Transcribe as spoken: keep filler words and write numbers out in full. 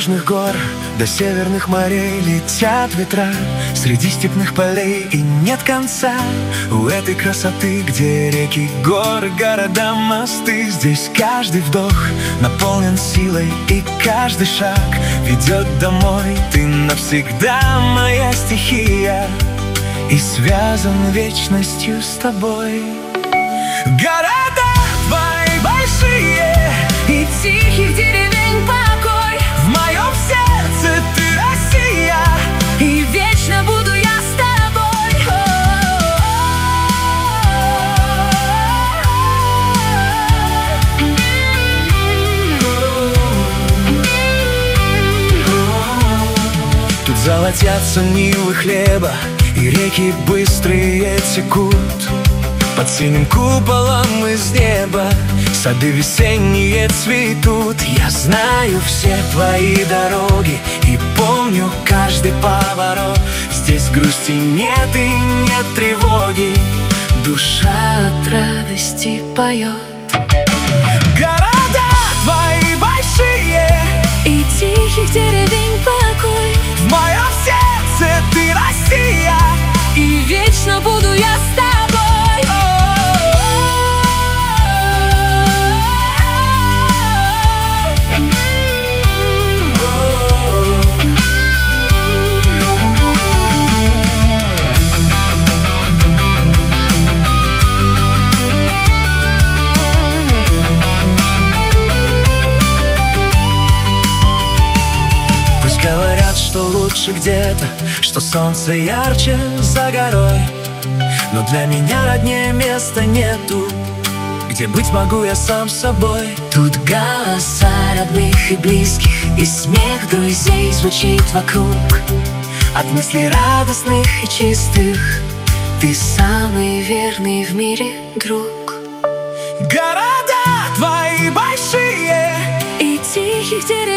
южных гор до северных морей летят ветра, среди степных полей и нет конца у этой красоты, где реки, горы, города, мосты. Здесь каждый вдох наполнен силой, и каждый шаг ведет домой. Ты навсегда моя стихия и связан вечностью с тобой. Города твои большие и тихих деревень покой. В моем сердце ты Россия, и вечно буду я с тобой. Тут золотятся нивы хлеба, и реки быстрые текут. Под синим куполом из неба сады весенние цветут. Я знаю все твои дороги и помню каждый поворот. Здесь грусти нет и нет тревоги, душа от радости поет. Города твои большие и тихих деревень покой. В моем сердце ты Россия, и вечно буду я с тобой. Говорят, что лучше где-то, что солнце ярче за горой. Но для меня роднее места нету, где быть могу я сам собой. Тут голоса родных и близких, и смех друзей звучит вокруг. От мыслей радостных и чистых ты самый верный в мире друг. Города твои большие и тихих деревьев